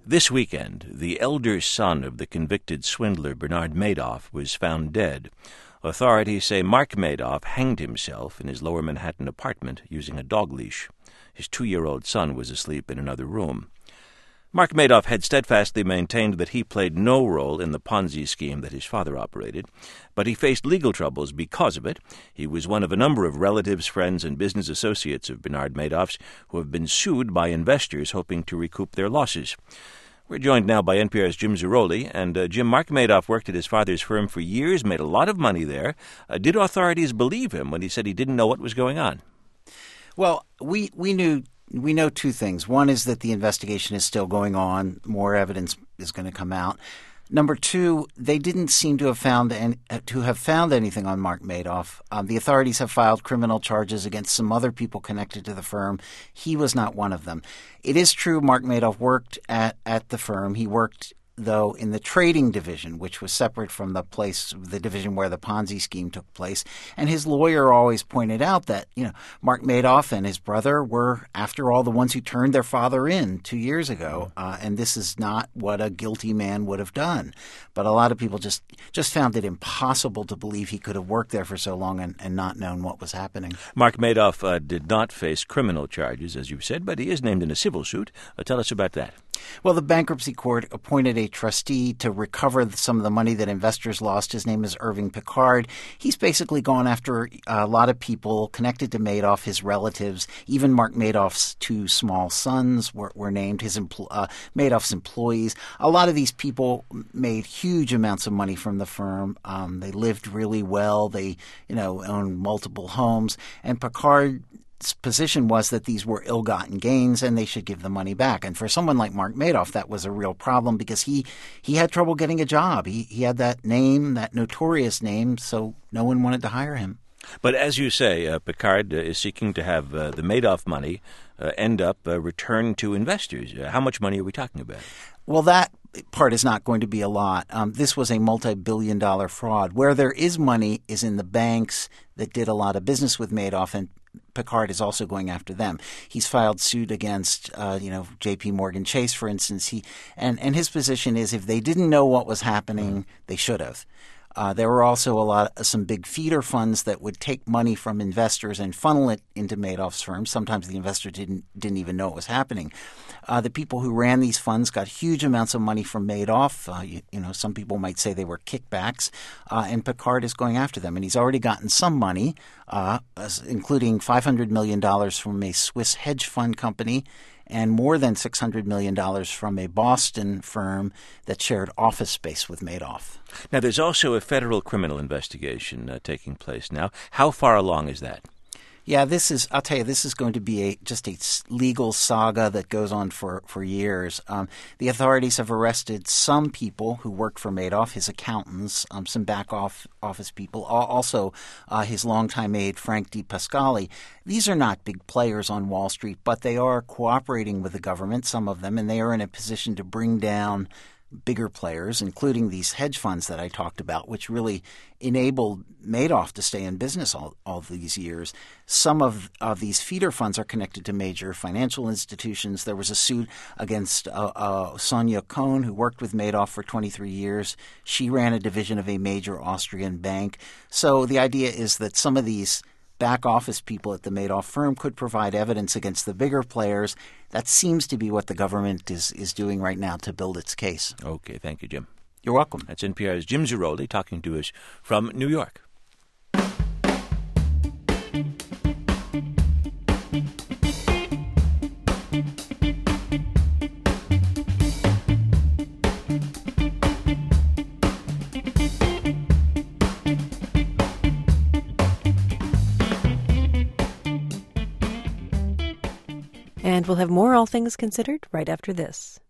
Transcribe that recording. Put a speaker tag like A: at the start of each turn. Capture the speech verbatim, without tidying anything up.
A: This weekend, the elder son of the convicted swindler Bernard Madoff was found dead. Authorities say Mark Madoff hanged himself in his lower Manhattan apartment using a dog leash. His two-year-old son was asleep in another room. Mark Madoff had steadfastly maintained that he played no role in the Ponzi scheme that his father operated, but he faced legal troubles because of it. He was one of a number of relatives, friends, and business associates of Bernard Madoff's who have been sued by investors hoping to recoup their losses. We're joined now by N P R's Jim Zarroli. And, uh, Jim, Mark Madoff worked at his father's firm for years, made a lot of money there. Uh, did authorities believe him when he said he didn't know what was going on?
B: Well, we, we knew we know two things. One is that the investigation is still going on. More evidence is going to come out. Number two, they didn't seem to have found any, to have found anything on Mark Madoff. Um, the authorities have filed criminal charges against some other people connected to the firm. He was not one of them. It is true Mark Madoff worked at, at the firm. He worked, though, in the trading division, which was separate from the place, the division where the Ponzi scheme took place. And his lawyer always pointed out that, you know, Mark Madoff and his brother were, after all, the ones who turned their father in two years ago. Uh, and this is not what a guilty man would have done. But a lot of people just, just found it impossible to believe he could have worked there for so long and, and not known what was happening.
A: Mark Madoff uh, did not face criminal charges, as you said, but he is named in a civil suit. Uh, tell us about that.
B: Well, the bankruptcy court appointed a trustee to recover some of the money that investors lost. His name is Irving Picard. He's basically gone after a lot of people connected to Madoff, his relatives. Even Mark Madoff's two small sons were, were named, his empl- uh, Madoff's employees. A lot of these people made huge amounts of money from the firm. Um, they lived really well. They, you know, owned multiple homes. And Picard position was that these were ill-gotten gains and they should give the money back. And for someone like Mark Madoff, that was a real problem because he, he had trouble getting a job. He, he had that name, that notorious name, so no one wanted to hire him.
A: But as you say, uh, Picard uh, is seeking to have uh, the Madoff money uh, end up uh, returned to investors. Uh, how much money are we talking about?
B: Well, that part is not going to be a lot. Um, this was a multi-billion dollar fraud. Where there is money is in the banks that did a lot of business with Madoff, and Picard is also going after them. He's filed suit against, uh, you know, J P Morgan Chase, for instance. He and, and his position is if they didn't know what was happening, they should have. Uh, there were also a lot, some big feeder funds that would take money from investors and funnel it into Madoff's firm. Sometimes the investor didn't didn't even know it was happening. Uh, the people who ran these funds got huge amounts of money from Madoff. Uh, you, you know, some people might say they were kickbacks, uh, and Picard is going after them. And he's already gotten some money, uh, including five hundred million dollars from a Swiss hedge fund company and more than six hundred million dollars from a Boston firm that shared office space with Madoff.
A: Now, there's also a federal criminal investigation uh, taking place now. How far along is that?
B: Yeah, this is, I'll tell you, this is going to be a just a legal saga that goes on for, for years. Um, the authorities have arrested some people who worked for Madoff, his accountants, um, some back off office people, also uh, his longtime aide, Frank DePascali. These are not big players on Wall Street, but they are cooperating with the government, some of them, and they are in a position to bring down bigger players, including these hedge funds that I talked about, which really enabled Madoff to stay in business all, all these years. Some of, of these feeder funds are connected to major financial institutions. There was a suit against uh, uh, Sonia Cohn, who worked with Madoff for twenty-three years. She ran a division of a major Austrian bank. So the idea is that some of these back office people at the Madoff firm could provide evidence against the bigger players. That seems to be what the government is, is doing right now to build its case.
A: Okay, thank you, Jim.
B: You're welcome.
A: That's N P R's Jim Zarroli talking to us from New York.
C: And we'll have more All Things Considered right after this.